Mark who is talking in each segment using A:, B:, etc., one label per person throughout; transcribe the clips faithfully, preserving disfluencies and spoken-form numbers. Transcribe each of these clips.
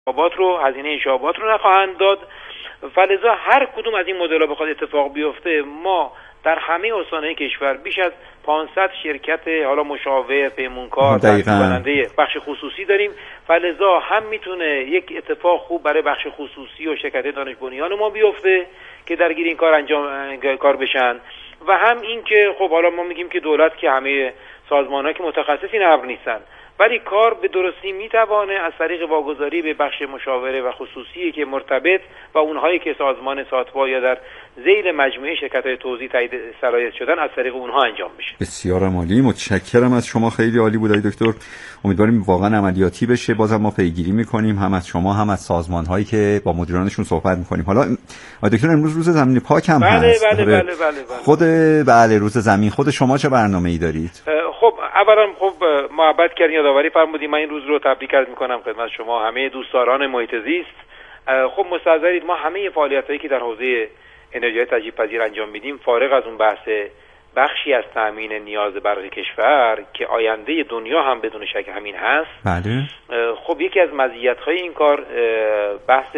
A: انشابات رو هزینه انشابات رو نخواهند داد. فلذا هر کدوم از این مدل‌ها بخواد اتفاق بیفته، ما در همه استان‌های کشور بیش از پانصد شرکت حالا مشاور، پیمونکار، تامین‌کننده بخش خصوصی داریم. فلذا هم میتونه یک اتفاق خوب برای بخش خصوصی و شرکت دانش بنیان ما بیفته که درگیر این کار انجام کار بشن، و هم این که خب حالا ما میگیم که دولت که همه سازمان‌ها که متخصص این امر نیستن، ولی کار به درستی میتوانه از طریق واگذاری به بخش مشاوره و خصوصی که مرتبط و اونهایی که سازمان ساتوا یا در ذیل مجموعه شرکت‌های توزیع تایید صلاحیت شدن از طریق اونها انجام بشه.
B: بسیار عالی، متشکرم از شما، خیلی عالی بود آقای دکتر. امیدواریم واقعا عملیاتی بشه. بازم ما پیگیری می‌کنیم هم از شما هم از سازمان‌هایی که با مدیرانشون صحبت می‌کنیم. حالا آقای دکتر امروز روز زمین پاک هم
A: بله
B: هست.
A: بله بله بله بله.
B: خود بله روز زمین، خود شما چه برنامه‌ای دارید؟
A: خب اولا خب محبت کردین، یادآوری فرمودید. من این روز رو تبریک عرض می‌کنم خدمت شما همه دوستداران محیط زیست. خب مستحضرید ما همه فعالیتایی که در حوزه انرژی تجدید پذیر انجام میدیم، فارغ از اون بحث بخشی از تامین نیاز برق کشور که آینده دنیا هم بدون شک همین هست.
B: بله.
A: خب یکی از مزیت‌های این کار بحث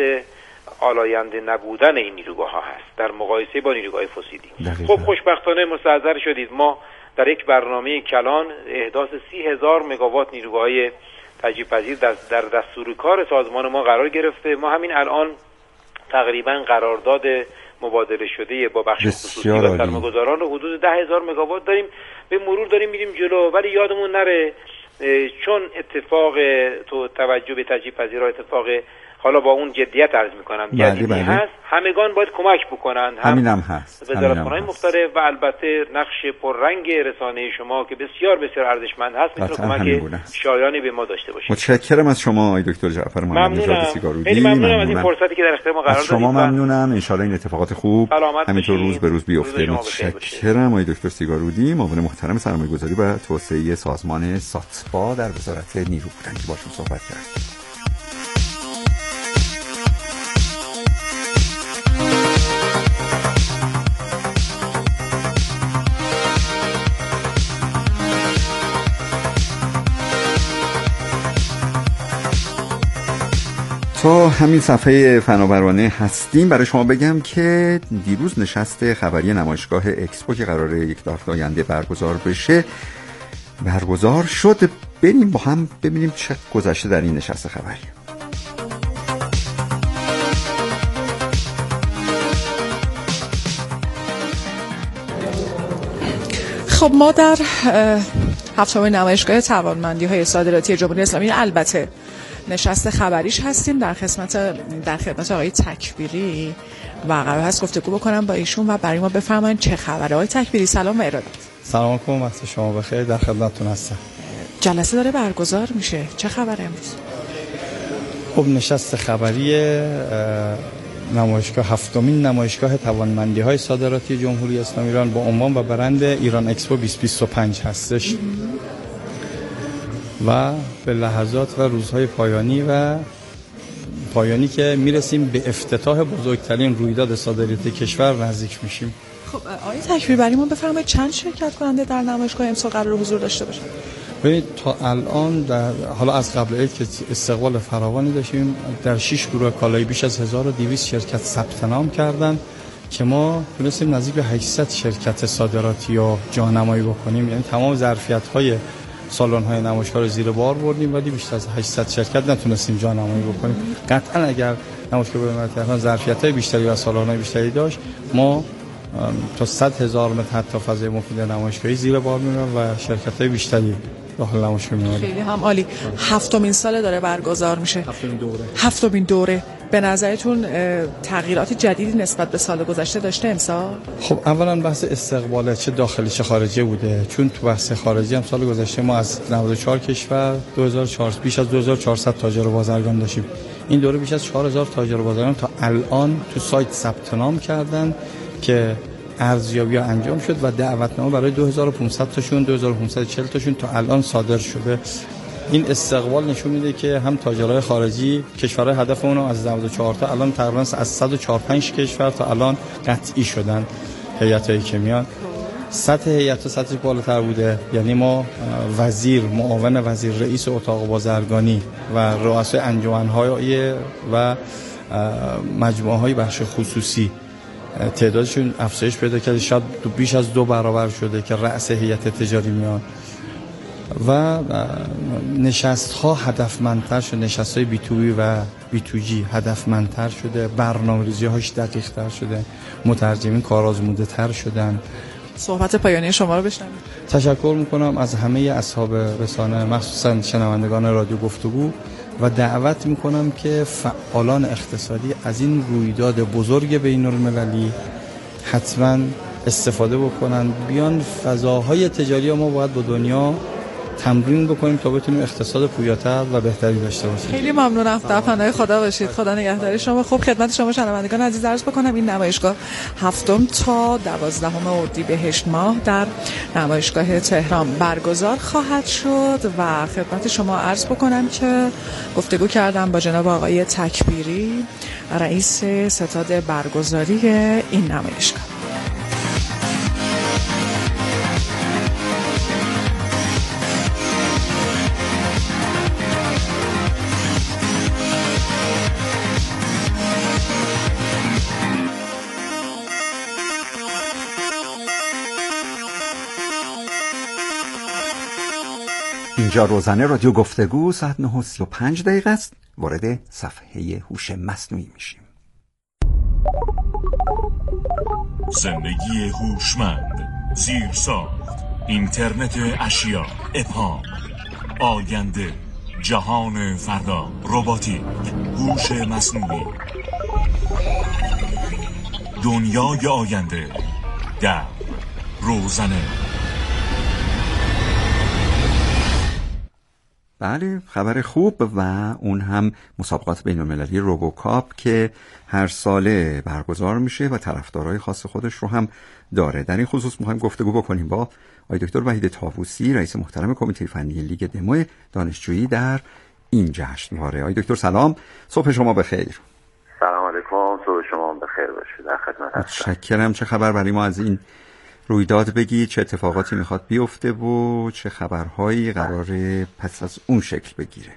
A: آلاینده نبودن این نیروگاه‌ها هست در مقایسه با نیروگاه فسیلی. خب خوشبختانه مستحضر شدید ما در یک برنامه کلان احداث سی هزار مگاوات نیروگاه‌های تجدید پذیر در, در دستور کار سازمان ما قرار گرفته. ما همین الان تقریبا قرارداد مبادله شده با بخش خصوصی و سرمایه‌گذاران رو حدود ده هزار مگاوات داریم. به مرور داریم میریم جلو، ولی یادمون نره چون اتفاق تو توجه به تجدید پذیرها اتفاق حالا با اون جدیت عرض میکنم جدیدی هست، همگان باید کمک بکنن.
B: همین هم هست.
A: وزارتخانه‌های مختلف و البته نقش پررنگ رسانه شما که بسیار بسیار ارزشمند هست میتونه کمک شایانی به ما داشته باشه.
B: متشکرم از شما آقای دکتر جعفر محمد نژاد سیگارودی.
A: خیلی ممنونم از این فرصتی که در اختیار ما قرار دادید.
B: شما ممنونم. ان شاء الله این اتفاقات خوب همینطور روز به روز بیفته. متشکرم آقای دکتر سیگارودی، معاون محترم سرمایه‌گذاری و توسعه سازمان ساتوا در وزارت نیرو بودن که باشون صحبت کردیم. تا همین صفحه فناورانه هستیم برای شما بگم که دیروز نشست خبری نمایشگاه اکسپو که قراره یک هفته آینده برگزار بشه برگزار شد. بریم با هم ببینیم چه گذشته در این نشست خبری.
C: خب ما در هفتمین نمایشگاه توانمندی‌های صادراتی جمهوری اسلامی البته نشست خبریش هستیم در خدمت در خدمت آقای تکبیری و قرار هست گفتگو بکنم با ایشون و برای ما بفرمایید چه خبره. آقای تکبیری سلام و ارادت.
D: سلام علیکم، وقت شما بخیر، در خدمتتون هستم.
C: جلسه داره برگزار میشه، چه خبره امروز؟
D: خب نشست خبری نمایشگاه هفتمین نمایشگاه توانمندی‌های صادراتی جمهوری اسلامی ایران با عنوان و برند ایران اکسپو بیست بیست و پنج هستش و به لحظات و روزهای پایانی و پایانی که میرسیم به افتتاح بزرگترین رویداد صادراتی کشور نزدیک میشیم.
C: خب آقای تکبیر برای ما بفرمایید چند شرکت کننده در نمایشگاه امسال قرار حضور داشته باشند؟
D: ببینید تا الان در حالا از قبل عید که استقبال فراوانی داشتیم، در شش گروه کالایی بیش از هزار و دویست شرکت ثبت نام کردن که ما تونستیم نزدیک به هشتصد شرکت صادراتی رو جانمایی بکنیم. یعنی تمام ظرفیت‌های سالن‌های نمایشگاه رو زیر بار بردیم، ولی بیشتر از هشتصد شرکت نتونستیم جانمایی بکنیم. قطعاً اگر نمایشگاه بین المللی ظرفیت‌های بیشتری و سالن‌های بیشتری داشت، ما تا صد هزار متر حتی فضای مفید نمایشگاهی زیر بار می‌رفت و شرکت‌های بیشتری داخل نمایشگاه می‌آمد.
C: خیلی هم عالی. هفتمین سال داره برگزار میشه.
D: هفتمین دوره.
C: هفتمین دوره. به نظرتون تغییرات جدیدی نسبت به سال گذشته داشته امسال؟
D: خب اولا بحث استقبال چه داخلی چه خارجی بوده، چون تو بحث خارجی هم سال گذشته ما از نود و چهار کشور دو هزار و چهارصد بیش از دو هزار و چهارصد تاجر و بازرگان داشتیم. این دوره بیش از چهار هزار تاجر و بازرگان تا الان تو سایت ثبت نام کردن که ارزیابی انجام شد و دعوتنامه برای دو هزار و پانصد تاشون دو هزار و پانصد و چهل تاشون تا الان صادر شده. این استقبال نشون میده که هم تاجرای خارجی کشورهای هدف اونو از نود و چهار تا الان تقریبا از صد و چهل و پنج کشور تا الان قطعی شدن هیئتایی که میان. سطح هیئت سطحش بالاتر بوده، یعنی ما وزیر، معاون وزیر، رئیس اتاق بازرگانی و رؤسای انجمن‌های و مجموعه‌های بخش خصوصی تعدادشون افزایش پیدا کرده، شاید بیش از دو برابر شده که رأس هیئت تجاری میاد و نشست‌ها هدفمندتر شده، نشست‌های بی تو بی و بی تو جی هدفمندتر شده، برنامه‌ریزی‌هاش دقیق‌تر شده، مترجمین کارآزموده‌تر شدن.
C: صحبت پایانی شما رو بشنویم.
D: تشکر میکنم از همه اصحاب رسانه، مخصوصا شنوندگان رادیو گفتگو، و دعوت میکنم که فعالان اقتصادی از این رویداد بزرگ بین المللی حتما استفاده بکنن، بیان فضاهای تجاری ما باید با دنیا تمرین بکنیم تا بتونیم اقتصاد پویاتر و بهتری داشته باشیم.
C: خیلی ممنونم. در پناه خدا باشید. خدا نگهدار شما. خوب خدمت شما شنوندگان عزیز عرض بکنم این نمایشگاه هفتم تا دوازدهم اردیبهشت ماه در نمایشگاه تهران برگزار خواهد شد و خدمت شما عرض بکنم که گفتگو کردم با جناب آقای تکبیری، رئیس ستاد برگزاری این نمایشگاه.
B: اینجا روزانه رادیو گفتگو ساعت نه و سی و پنج دقیقه است. وارد صفحه هوش مصنوعی میشیم.
E: زندگی هوشمند، زیرساخت، اینترنت اشیا، اپام، آینده، جهان فردا، رباتیک، هوش مصنوعی، دنیای آینده در روزانه.
B: بله، خبر خوب و اون هم مسابقات بین‌المللی روبوکاپ که هر ساله برگزار میشه و طرفدارای خاص خودش رو هم داره. در این خصوص می‌خوایم گفتگو بکنیم با آقای دکتر وحید طاووسی، رئیس محترم کمیته فنی لیگ دمو دانشجویی در این جشنواره. آقای دکتر سلام، صبح شما بخیر.
F: سلام علیکم، صبح شما بخیر باشه. در خدمت هستم.
B: متشکرم. چه خبر برای ما از این رویداد بگید؟ چه اتفاقاتی میخواد بیفته و چه خبرهایی قراره پس از اون شکل بگیره؟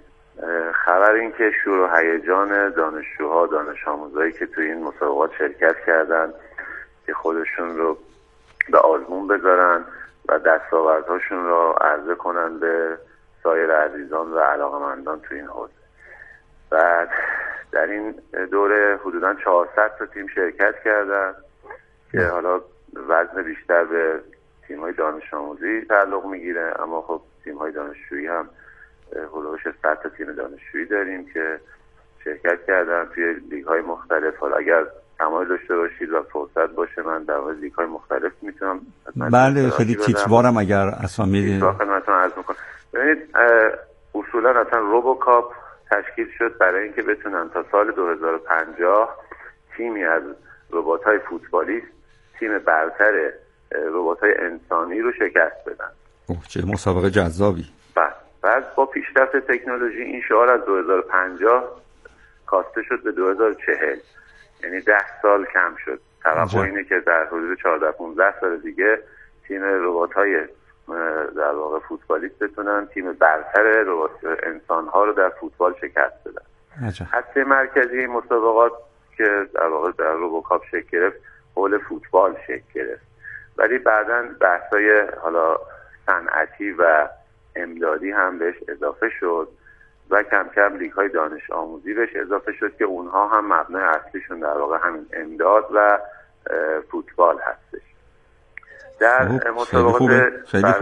F: خبر این که شور و هیجان دانشجوها، دانش آموزایی که توی این مسابقات شرکت کردن که خودشون رو به آزمون بذارن و دستاوردهاشون رو عرضه کنن به سایر عزیزان و علاقمندان توی این حوزه. بعد در این دوره حدوداً چهارصد تا تیم شرکت کردن که حالا وزن بیشتر به تیم‌های دانش آموزی تعلق میگیره، اما خب تیم‌های دانشجویی هم هولوش صد تا تیم دانشجویی داریم که شرکت کردن توی لیگ‌های مختلف. حالا اگر تمایل داشته باشید و فرصت باشه من در مورد لیگ‌های مختلف میتونم
B: بله خیلی تیتروارم اگر اسامی
F: خدمتتون عرض می‌کنم. ببینید اصولا اصلا روبوکاپ تشکیل شد برای اینکه بتونن تا سال دو هزار و پنجاه تیمی از ربات‌های فوتبالیست تیم برتر ربات‌های انسانی رو شکست بدن.
B: اوه چه مسابقه جذابی.
F: بعد بعد با پیشرفت تکنولوژی این شعار از دو هزار و پنجاه کاسته شد به دو هزار و چهل، یعنی ده سال کم شد. توقع اینه که در حدود چهارده پانزده سال دیگه تیم ربات‌های در واقع فوتبالیست بتونن تیم برتر ربات انسان‌ها رو در فوتبال شکست بدن. هسته مرکزی این مسابقات که در واقع در روبوکاپ شکل گرفت حول فوتبال شکل گرفت، ولی بعداً بحث‌های حالا صنعتی و امدادی هم بهش اضافه شد و کم کم لیگ‌های دانش آموزی بهش اضافه شد که اونها هم مبنای اصلیشون در واقع همین امداد و فوتبال هستش. در مسابقات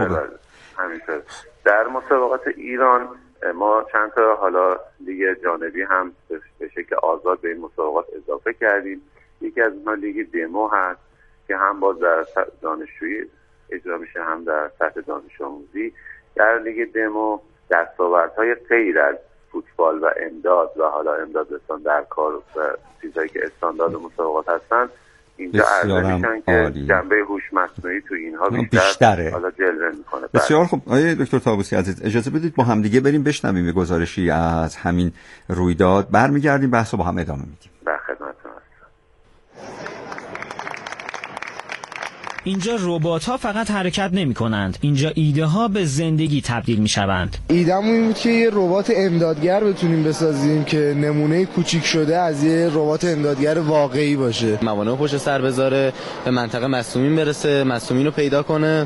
F: همینطور در مسابقات ایران ما چند تا حالا لیگ جانبی هم به شکل آزاد به این مسابقات اضافه کردیم. یکی از اونها لیگ دمو هست که هم باز در دانشجویی اجرا میشه هم در سطح دانش آموزی. در لیگ دمو دستاوردهای غیر از فوتبال و امداد و حالا امداد رسان در کار و چیزایی که استاندارد مسابقات هستن اینجا عرضه میشن که جنبه هوش مصنوعی تو اینها بیشتر حالا جلوه میکنه.
B: بسیار خوب. آقای دکتر طاووسی عزیز اجازه بدید با هم دیگه بریم بشنویم یه گزارشی از همین رویداد، برمیگردیم بحثو با هم ادامه میدیم.
F: در خدمتتون هستم.
G: اینجا ربات‌ها فقط حرکت نمی‌کنند. اینجا ایده‌ها به زندگی تبدیل می‌شوند.
H: ایده‌مون این بود که یه ربات امدادگر بتونیم بسازیم که نمونه کوچیک شده از یه ربات امدادگر واقعی باشه.
I: موانع پشت سر بذاره، به منطقه مصدومین برسه، مصدومین رو پیدا کنه،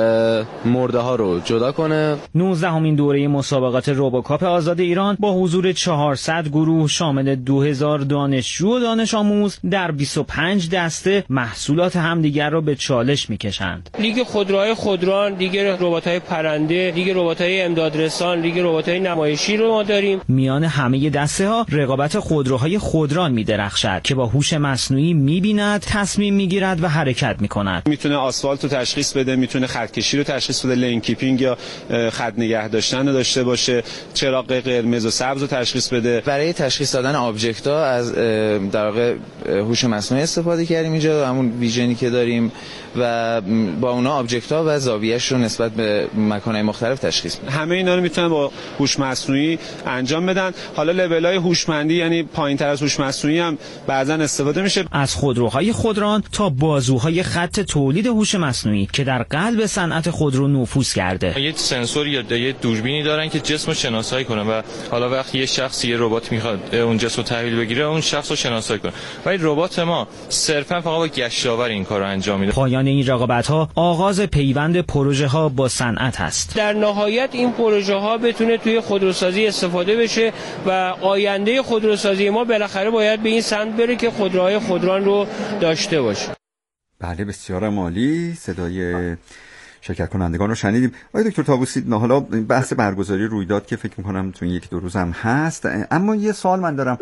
I: مرده‌ها رو جدا کنه.
G: نوزدهمین دوره مسابقات روبوکاپ آزاد ایران با حضور چهارصد گروه شامل دو هزار دانشجو و دانش آموز در بیست و پنج دسته محصولات همدیگر را به چالش می‌کشند.
J: لیگ خودروهای خودران، لیگ ربات‌های پرنده، لیگ ربات‌های امدادرسان، لیگ ربات‌های نمایشی رو ما داریم.
G: میان همه دسته‌ها رقابت خودروهای خودران می‌درخشد که با هوش مصنوعی می‌بیند، تصمیم می‌گیرد و حرکت می‌کند.
K: می‌تونه آسفالت رو تشخیص بده، می‌تونه خطکشی رو تشخیص بده، لین کیپینگ یا خط نگه داشتن رو داشته باشه، چراغ قرمز و سبز رو تشخیص بده.
I: برای تشخیص دادن آبجکت‌ها از در واقع هوش مصنوعی استفاده کردیم اینجا، همون ویژنی که داریم و با اونا آبجکت‌ها و زاویه‌اش رو نسبت به مکان‌های مختلف تشخیص میدن.
K: همه اینا رو میتونن با هوش مصنوعی انجام بدن. حالا لول‌های هوشمندی یعنی پایین‌تر از هوش مصنوعی هم بعضا استفاده میشه.
G: از خودروهای خودران تا بازوهای خط تولید هوش مصنوعی که در قلب صنعت خودرو نفوذ کرده.
L: یه سنسور یا یه دوربینی دارن که جسم رو شناسایی کنه و حالا وقتی یه شخص یه ربات میخواد اون جسم رو تحویل بگیره، اون شخص رو شناسایی کنه. ولی ربات ما صرفا فقط با گشتاور این کارو انجام میده.
G: پایان این رقابت‌ها آغاز پیوند پروژه‌ها با صنعت است.
J: در نهایت این پروژه‌ها بتونه توی خودروسازی استفاده بشه و آینده خودروسازی ما بالاخره باید به این سمت بره که خودروهای خودران رو داشته باشه.
B: بله بسیار عالی. صدای شرکت کنندگان رو شنیدیم. آقای دکتر طاووسی، حالا بحث برگزاری رویداد که فکر می‌کنم تو یک دو روز هم هست، اما یه سوال من دارم،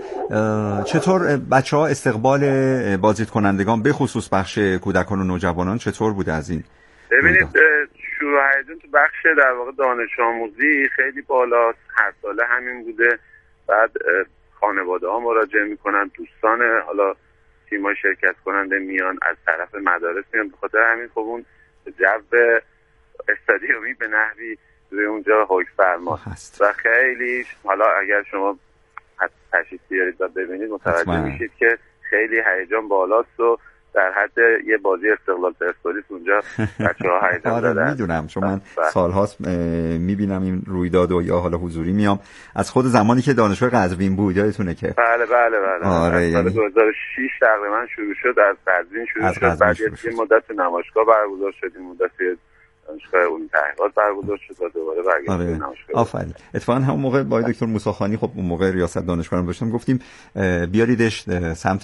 B: چطور بچه‌ها استقبال بازدید کنندگان به خصوص بخش کودکان و نوجوانان چطور بوده از این؟
F: ببینید شروع هیجان تو بخش در واقع دانش آموزی خیلی بالاست، هر ساله همین بوده. بعد خانواده‌ها مراجعه می‌کنن، دوستان حالا تیم‌های شرکت کننده میان، از طرف مدارس میان، به خاطر همین خب اون جو استادیومی به نحوی روی اونجا حکم فرما هست و خیلی حالا اگر شما تشریف بیارید و ببینید متوجه میشید که خیلی هیجان بالاست و در حد یه بازی استقلال پرسپولیس اونجا بچه‌ها هیجان
B: آره
F: دادن.
B: میدونم، چون من سالهاست میبینم این رویداد و یا حالا حضوری میام از خود زمانی که دانشگاه قزوین بود، یادتونه که
F: بله بله بله
B: آره
F: سال
B: یعنی
F: دو هزار و شش تقریبا شروع شد، از قزوین شروع شد، بعد یه مدت نمایشگاه برگزار شد، این مدت دانشگاه اون تحقیقات برگزار شد و دوباره برگشت
B: آره.
F: نمایشگاه.
B: آفرین. اتفاقا همون موقع با دکتر موسیخانی خب اون موقع ریاست دانشگاه رو داشتم، گفتیم بیاریدش سمت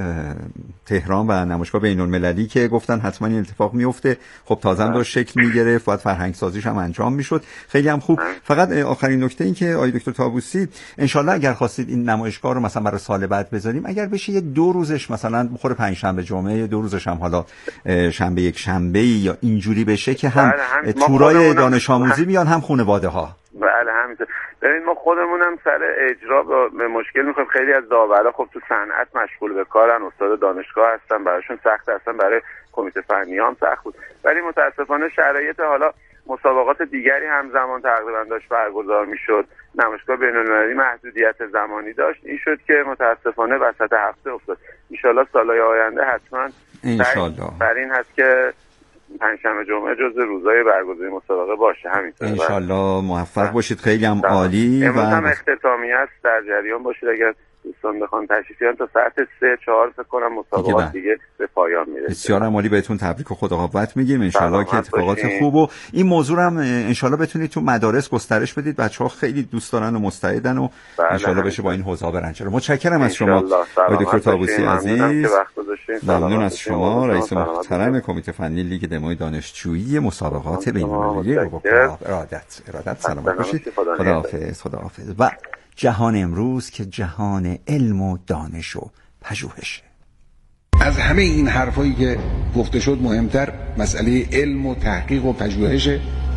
B: تهران و نمایشگاه بین‌المللی که گفتن حتما این اتفاق میفته. خب تازه هم داشت شکل میگرفت، باید فرهنگ سازیش هم انجام میشد. خیلی هم خوب. فقط آخرین نکته این که آقای دکتر طاووسی ان شاءالله اگر خواستید این نمایشگاه رو مثلا برای سال بعد بذاریم، اگر بشه یه دو روزش مثلا بخوره پنج شنبه جمعه، دو روزش هم حالا شنبه یک شنبه یا اینجوری بشه که هم تورای دانش آموزی بیان هم خانواده ها.
F: بله همینطور. ببین ما خودمونم سر اجرا به مشکل میخوایم. خیلی از داورا خب تو صنعت مشغول به کارن، استاد دانشگاه هستن، براشون سخت هستن، برای کمیته فنی هم سخت بود. ولی متاسفانه شرایط حالا مسابقات دیگری همزمان تقریبا داشت برگزار میشد، نمایشگاه بین‌المللی محدودیت زمانی داشت، این شد که متاسفانه وسط هفته افتاد. ان شاءالله سالهای آینده حتما
B: ان شاءالله
F: بر این هست که پنجشنبه جمعه جزو روزهای برگزاری مسابقه باشه. همینطور
B: ان شاءالله موفق باشید. خیلی هم عالی.
F: امروز هم اختتامیه است، در جریان باشید اگر دوستان بخوان تشریف بیارن تا ساعت سه چهار فکر کنم مسابقات دیگه به پایان میرسه.
B: بسیار عالی. بهتون تبریک و خدا قوت میگیم. ان شاءالله که اتفاقات خوب و این موضوع هم ان شاءالله بتونید تو مدارس گسترش بدید. بچه‌ها خیلی دوست دارن و مستعدن و ان شاءالله بشه با این حوزه برنج. متشکرم از شما آقای دکتر طاووسی عزیز. ممنون از شما رئیس محترم کمیته فنی لیگ دمای دانشجویی مسابقات بین‌المللی روبوکاپ. ارادت ارادت سلامت باشید. خداحافظ خداحافظ. و جهان امروز که جهان علم و دانش و پژوهشه.
M: از همه این حرفایی که گفته شد مهمتر مسئله علم و تحقیق و پژوهشه.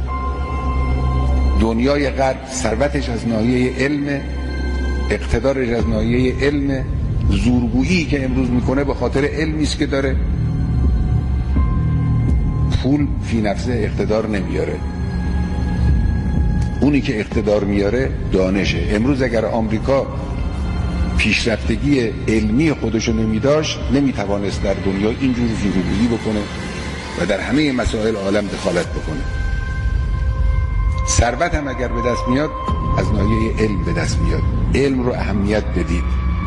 M: دنیای غرب ثروتش از ناحیه علم، اقتدارش از ناحیه علم، زورگویی که امروز میکنه به خاطر علمی است که داره. پول فی نفسه اقتدار نمیاره، اونی که اقتدار میاره دانشه. امروز اگر آمریکا پیشرفتگی علمی خودشو نمیداشت، نمیتوانست در دنیا اینجور زورگویی بکنه و در همه مسائل عالم دخالت بکنه. ثروت هم اگر به دست میاد از ناحیه علم به دست میاد. علم رو اهمیت بدید.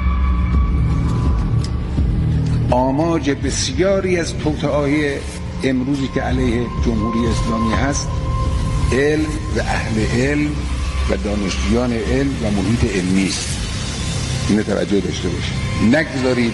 M: آماج بسیاری از توطئه‌های امروزی که علیه جمهوری اسلامی هست، علم و اهل علم و دانشجویان علم و محیط علمی است. اینو توجه داشته باشید. نگذارید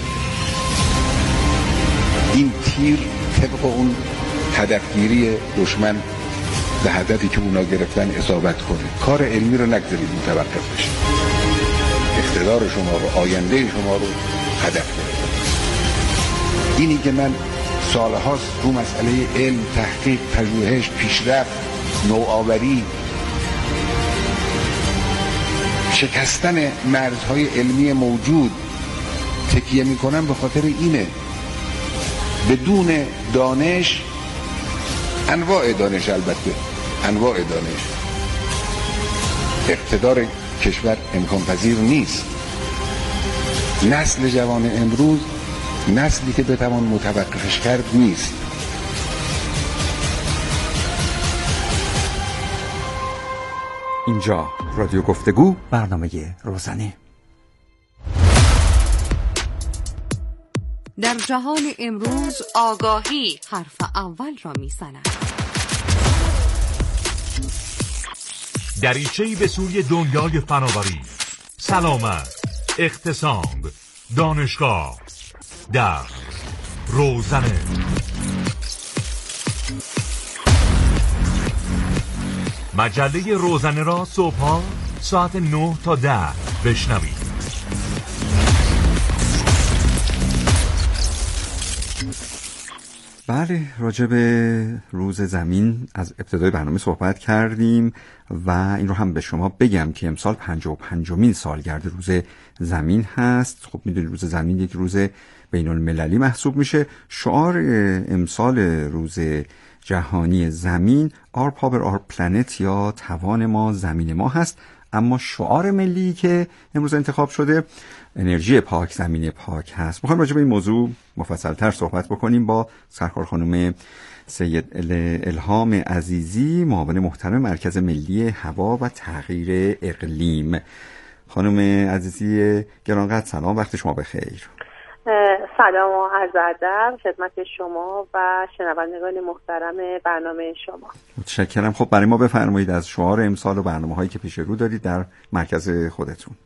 M: این تیر طبق اون هدفگیری دشمن به هدفی که اونا گرفتن اصابت کنه. کار علمی رو نگذارید متوقف بشه. اقتدار شما رو، آینده شما رو هدف گرفتن. اینی که من سالهاست رو مسئله علم، تحقیق، پژوهش، پیشرفت، نوآوری، شکستن مرزهای علمی موجود تکیه میکنم به خاطر اینه. بدون دانش، انواع دانش، البته انواع دانش، اقتدار کشور امکان پذیر نیست. نسل جوان امروز نسلی که بتوان متوقفش کرد نیست.
B: اینجا رادیو گفتگو، برنامه روزانه.
N: در جهان امروز آگاهی حرف اول را می‌زند.
E: دریچه‌ای به سوی دنیای فناوری، سلامت، اقتصاد، دانشگاه در روزانه. مجله روزانه را صبح‌ها ساعت نه تا ده بشنوید.
B: بله، راجع به روز زمین از ابتدای برنامه صحبت کردیم و این رو هم به شما بگم که امسال پنجاه و پنجمین سالگرد روز زمین هست. خب میدونید روز زمین یک روز بین المللی محسوب میشه. شعار امسال روز جهانی زمین Our Power Our Planet یا توان ما زمین ما هست، اما شعار ملی که امروز انتخاب شده انرژی پاک زمین پاک هست. میخوایم راجع به این موضوع مفصل‌تر صحبت بکنیم با سرکار خانم سید الهام عزیزی، معاون محترم مرکز ملی هوا و تغییر اقلیم. خانم عزیزی گرانقدر سلام، وقت شما بخیر.
O: سلام و عرض ادب خدمت شما و شنوندگان محترم برنامه شما.
B: متشکرم. خب برای ما بفرمایید از شعار امسال و برنامه‌هایی که پیش رو دارید در مرکز خودتون.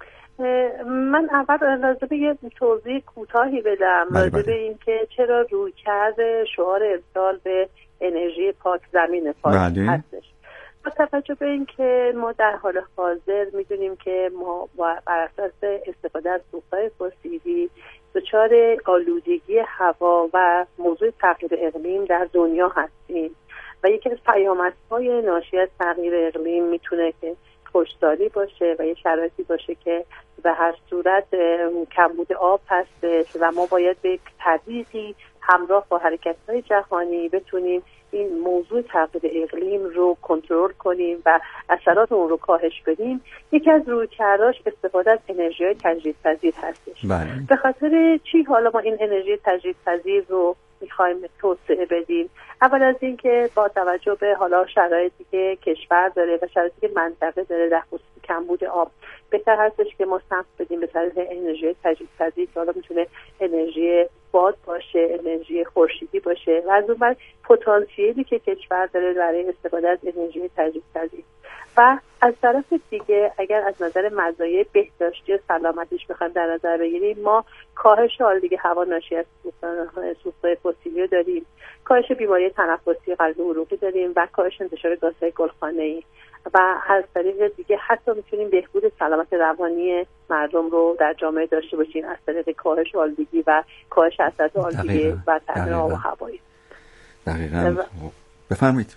O: من اول لازم به یه توضیح کوتاهی بدم راجع به این که چرا رویکرد شعار امسال به انرژی پاک زمین پاک بله. هستش. با توجه به این که ما در حال حاضر میدونیم که ما بر اساس استفاده از سوخت‌های فسیلی دچار آلودگی هوا و موضوع تغییر اقلیم در دنیا هستیم و یکی از پیامدهای ناشی از تغییر اقلیم میتونه که خشکسالی باشه و یه شرایطی باشه که به هر صورت کمبود آب هستش و ما باید به طریقی همراه با حرکت‌های جهانی بتونیم این موضوع تغییر اقلیم رو کنترل کنیم و اثرات اون رو کاهش بدیم. یکی از رویکرداش استفاده از انرژی‌های تجدیدپذیر هستش. بله. به خاطر چی حالا ما این انرژی تجدیدپذیر رو می‌خوایم توسعه بدیم؟ اول از این که با توجه به حالا شرایطی که کشور داره و شرایطی که منطقه داره در خصوص کمبود آب بهتر هستش که ما سمت بدیم به طرف انرژی تجدیدپذیر که حالا میتونه انرژی باد باشه، انرژی خورشیدی باشه و از اون بعد پتانسیلی که کشور داره برای استفاده از انرژی تجدیدپذیر. و از طرف دیگه اگر از نظر مزایای بهداشتی و سلامتیش بخوایم در نظر بگیریم، ما کاهش آلودگی هوا ناشی از سوخت‌های فسیلی داریم، کاهش بیماری تنفسی قلبی و عروقی داریم و کاهش انتشار گازهای گلخانه‌ای و از طریق دیگه حتی میتونیم بهبود سلامت روانی مردم رو در جامعه داشته باشیم از طریق کاهش آلودگی و کاهش اثرات آلودگی و تغییر آب و هوایی.
B: دقیقاً. بفرمایید.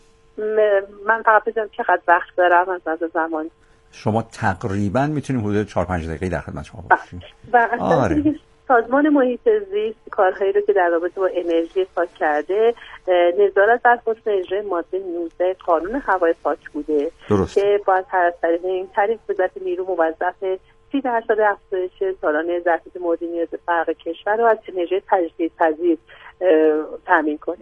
O: من فقط بگم چقدر وقت دارم از نظر زمان.
B: شما تقریبا میتونیم حدود چهار پنج دقیقه در خدمت شما باشیم.
O: و آره. سازمان محیط زیست کارهایی رو که در رابطه با انرژی پاک کرده نظارت بر حسن اجرای ماده نوزده قانون هوای پاک بوده. درست. که با هر طریق این طریق قدرت نیرو موظف سی درصد افزایش سالانه ظرفیت مورد نیاز فرق کشور رو از انرژی تجدیدپذیر تامین کنه.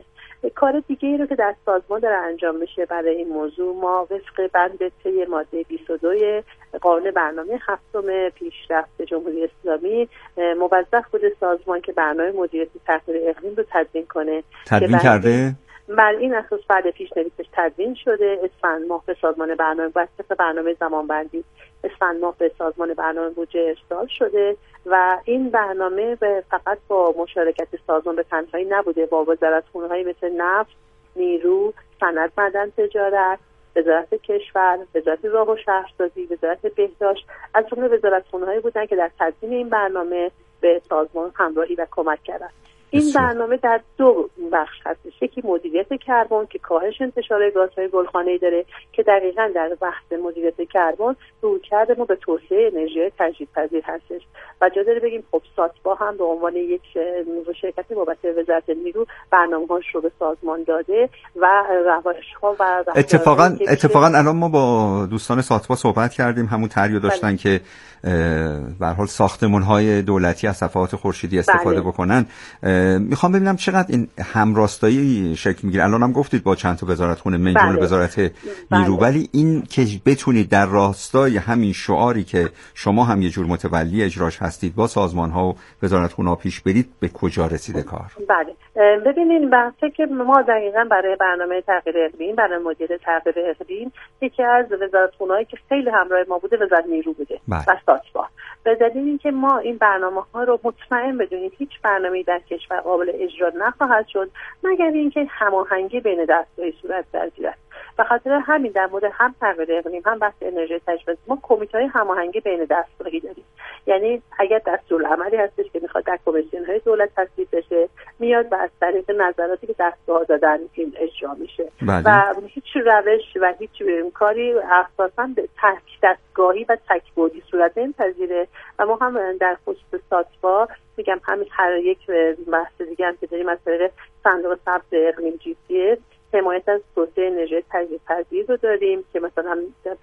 O: کار دیگه ای رو که در سازمان داره انجام میشه برای این موضوع، ما وفق بند طی ماده بیست و دو قانون برنامه هفتم پیشرفت جمهوری اسلامی موظف بوده سازمان که برنامه مدیریت تغییر اقلیم رو تدوین کنه.
B: تدوین کرده؟
O: بر این اساس بعد پیشنویسش تدوین شده. اسفند ماه به سازمان برنامه واسطه برنامه زمانبندی اسفند ماه به سازمان برنامه بودجه ارسال شده و این برنامه به فقط با مشارکت سازمان به تنهایی نبوده، با وزارتخونه‌های مثل نفت، نیرو، صنعت، معدن، تجارت، وزارت کشور، وزارت راه و شهرسازی، وزارت بهداشت از جمله وزارتخونه‌هایی بودن که در تدوین این برنامه به سازمان همراهی و کمک کردند. این برنامه در دو بخش هستش. یکی مدیریت کربن که کاهش انتشار گازهای گلخانه‌ای داره که دقیقاً در بحث مدیریت کربن رویکرد ما به توسعه انرژی تجدیدپذیر هستش و جا داره بگیم خب ساتبا هم به عنوان یک شرکت وابسته به وزارت نیرو برنامه‌هاش رو به سازمان داده و روش‌ها و
B: اتفاقاً اتفاقاً الان ما با دوستان ساتبا صحبت کردیم، همون طرحی داشتن بله. که به هر حال ساختمان‌های دولتی از صفحات خورشیدی استفاده بله. بکنن. میخوام ببینم چقدر این همراستایی شکل میگیره. الان هم گفتید با چند تا وزارتخونه من جمله بله. وزارت نیرو، ولی بله. این که بتونید در راستای همین شعاری که شما هم یه جور متولی اجراش هستید با سازمان‌ها و وزارتخونه‌ها پیش برید، به کجا رسیده کار؟
O: بله ببینید بحثی که ما دقیقاً برای برنامه تغییر اقلیم، برای مدیریت تغییر اقلیم، یکی از وزارتخونه‌هایی که خیلی همراه ما بوده وزارت نیرو بوده بله. و ساتبا. به دلیل اینکه ما این برنامه‌ها رو مطمئن بدونیم هیچ برنامه‌ای در کشور قابل اجرا نخواهد شد مگر اینکه هماهنگی بین دستگاه‌های صورت پذیرد. به خاطر همین در مورد هم تغییر اقلیم هم بحث انرژی تجدیدپذیر ما کمیته‌های هماهنگی بین دستگاهی داریم. یعنی اگر دستورالعملی هستش که میخواد در کمیسیون‌های دولت تصویب بشه، میاد و از طریق نظراتی که دستگاه دادن این اجرا میشه بله. و هیچ روش و هیچ کاری اساساً به تک دستگاهی و تک بعدی صورت نمی‌پذیره و ما هم در خصوص ساتبا میگم همین هر یک بحث دیگه هم که داریم از طریق صندوق سبز اقلیم جی پی اس حمایت از توسعه انرژی تجدیدپذیر رو داریم که مثلا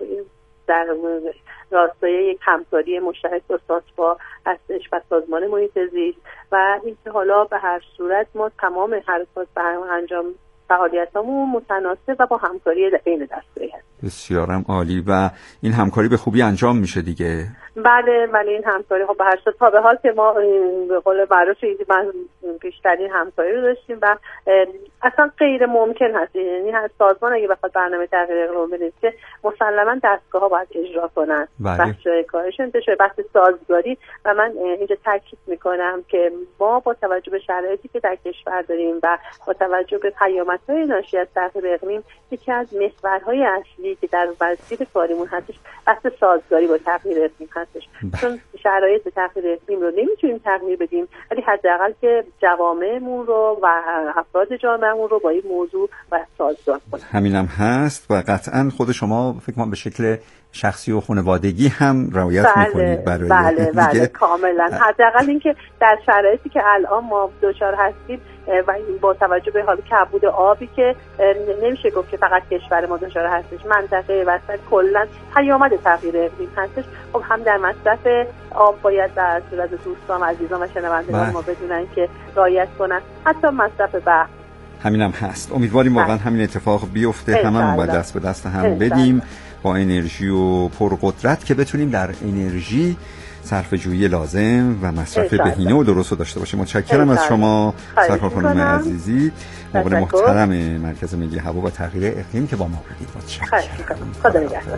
O: در راستای یک همکاری مشترک با ساتبا هستش و سازمان محیط زیست و اینکه حالا به هر صورت ما تمام حرکات به انجام فعالیتامون متناسب و با همکاری بین دستگاهی هست.
B: بسیارم عالی و این همکاری به خوبی انجام میشه دیگه.
O: بله ولی این همکاری خب به هر صورت تا به حال که ما به قول معروف من بیشترین همکاری رو داشتیم و اصلا غیر ممکن هست، یعنی هر سازمان اگه بخواد برنامه تغییر اقلیم بنویسه مسلما دستگاه‌ها باید اجرا کنن. بحث کارش انتشار بحث سازگاری و من اینجا تاکید میکنم که ما با توجه به شرایطی که در کشور داریم و با توجه به پیامدهای ناشی از تغییر اقلیم یکی از محورهای اصلی که در مسیر کاریمون هستش بحث سازگاری با تغییر اقلیم هستش. چون شرایط تغییر اقلیم رو نمیتونیم تغییر بدیم ولی حداقل که جوامعمون رو و افراد جامعهمون رو با این موضوع و سازگار کنیم.
B: همینم هست و قطعا خود شما فکر کنم به شکل شخصی و خانوادگی هم رعایت
O: بله،
B: میکنید برای
O: بله بله دیگه. کاملا حداقل اینکه در شرایطی که الان ما دچار هستیم و با توجه به حال کمبود آبی که نمیشه گفت که فقط کشور ما دچار هستش، منطقه وسط کلا پیامد تغییر اقلیم هستش. خب هم در مصرف آب باید در صورت دوستان عزیزان و شنوندگان ما بدونن که رعایت کنن، حتی مصرف برق.
B: همینم هست. امیدواریم واقعا همین اتفاق بیفته، هممون باید دست به دست هم بدیم با انرژی و پرقدرت که بتونیم در انرژی صرفه جویی لازم و مصرف بهینه و درست رو داشته باشیم. متشکرم از شما سرکار خانم عزیزی، مقرر محترم مرکز ملی هوا و تغییر اقلیم که با ما بودید. متشکرم.
O: خدا نگهدار.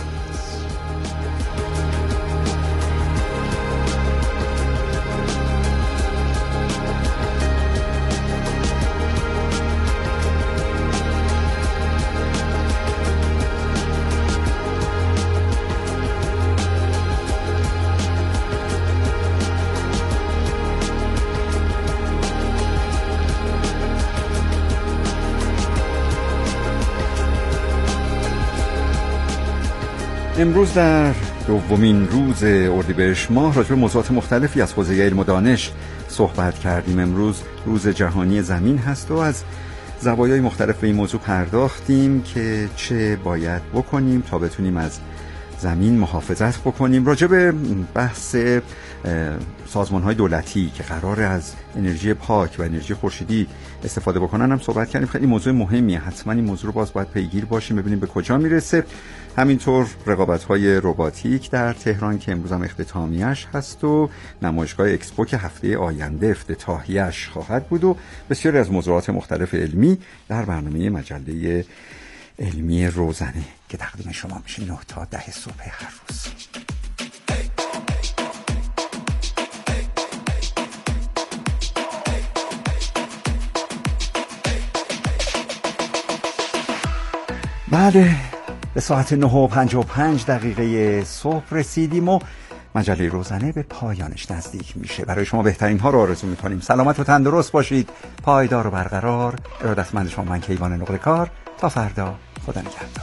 B: امروز در دومین روز اردیبهشت ماه راجع به موضوعات مختلفی از حوزه علم و دانش صحبت کردیم. امروز روز جهانی زمین هست و از زوایای مختلف به این موضوع پرداختیم که چه باید بکنیم تا بتونیم از زمین محافظت بکنیم. راجع به بحث سازمان‌های دولتی که قراره از انرژی پاک و انرژی خورشیدی استفاده بکنن هم صحبت کردیم. خیلی موضوع مهمیه، حتما این موضوع رو باز باید پیگیر باشیم ببینیم به کجا میرسه. همینطور رقابت‌های رباتیک در تهران که امروز هم اختتامیه‌اش هست و نمایشگاه اکسپو که هفته آینده افتتاحیه‌اش خواهد بود و بسیاری از موضوعات مختلف علمی در برنامه مجله علمی روزنه که تقدیم شما میشه نه تا ده صبح هر روز. بله، به ساعت نه و پنجاه و پنج دقیقه صبح رسیدیم و مجله روزنه به پایانش نزدیک میشه. برای شما بهترین ها رو آرزو میکنیم. سلامت و تندرست باشید، پایدار و برقرار. ارادتمند شما من کیوان نقل کار. تا فردا، خدا نگهدار.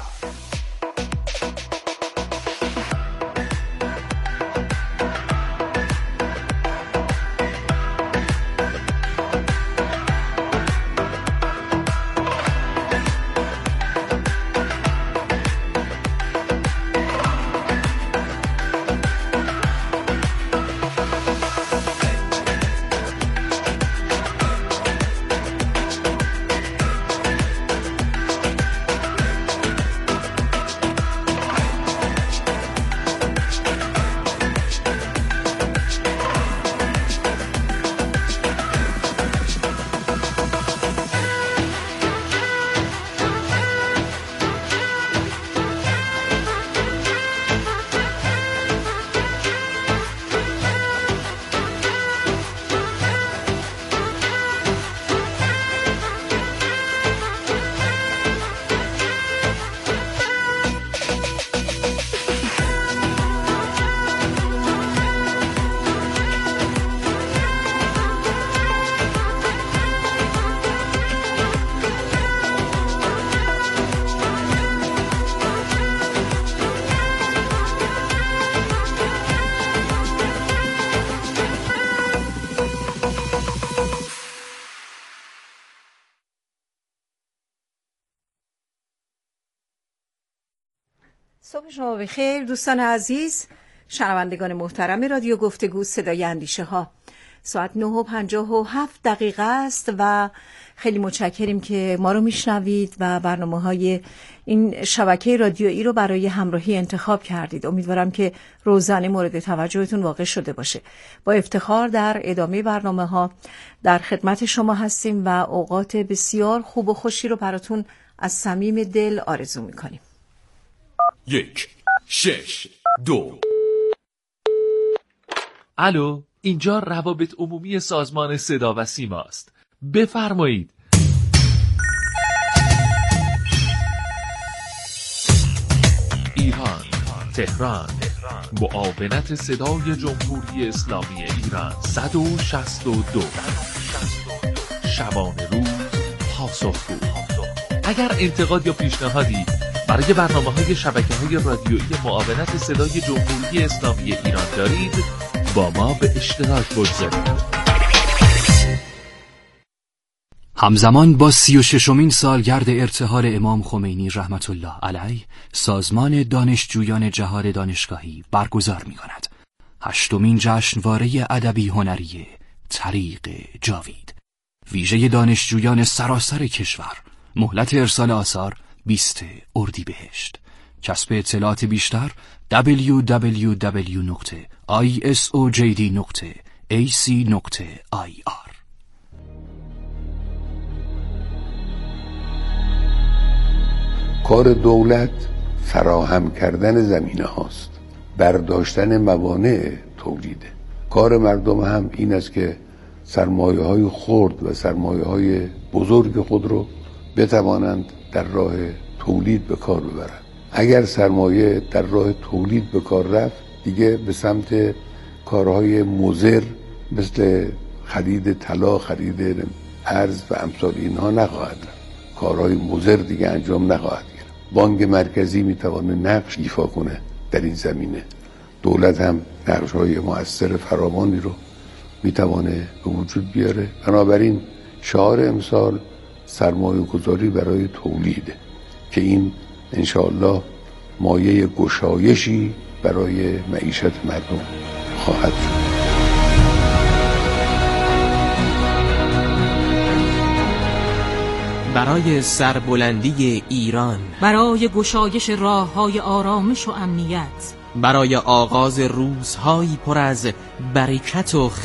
P: صبح شما بخیر دوستان عزیز، شنوندگان محترم رادیو گفتگو صدای اندیشه ها. ساعت نه و پنجاه و هفت دقیقه است و خیلی متشکریم که ما رو میشنوید و برنامه های این شبکه رادیویی رو برای همراهی انتخاب کردید. امیدوارم که روزانه مورد توجهتون واقع شده باشه. با افتخار در ادامه برنامه ها در خدمت شما هستیم و اوقات بسیار خوب و خوشی رو براتون از صمیم دل آرزو میکنیم.
Q: یک شش دو الو، اینجا روابط عمومی سازمان صدا و سیما است. بفرمایید. ایران، تهران، معاونت صدای جمهوری اسلامی ایران. صد و شصت و دو شبانه روز پاسخگو. اگر انتقاد یا پیشنهادی برای برنامه‌های شبکه‌های رادیویی معاونت صدای جمهوری اسلامی ایران دارید، با ما به اشتراک بگذارید.
R: همزمان با سی و ششمین سالگرد ارتحال امام خمینی رحمت الله علیه، سازمان دانشجویان جهاد دانشگاهی برگزار می‌کند هشتمین جشنواره ادبی هنری طریق جاوید. ویژه دانشجویان سراسر کشور. مهلت ارسال آثار بیست اردیبهشت. کسب اطلاعات بیشتر دبلیو دبلیو دبلیو نقطه آی اس او جی دی نقطه ای سی نقطه آی آر.
M: کار دولت فراهم کردن زمینه هاست، برداشتن موانع تولیده. کار مردم هم این است که سرمایه های خرد و سرمایه های بزرگ خود رو بتوانند در راه تولید به کار ببرند. اگر سرمایه در راه تولید به کار رفت، دیگه به سمت کارهای مضر مثل خرید طلا، خرید ارز و امثال اینها نخواهد رفت. کارهای مضر دیگه انجام نخواهد گرفت. بانک مرکزی میتونه نقش ایفا کنه در این زمینه. دولت هم نقش‌های مؤثر فراوانی رو میتونه به وجود بیاره. بنابراین شعار امسال سرمایه گذاری برای تولیده که این انشاءالله مایه گشایشی برای معیشت مردم خواهد شد.
S: برای سربلندی ایران،
T: برای گشایش راه‌های آرامش و امنیت،
S: برای آغاز روزهایی پر از برکت و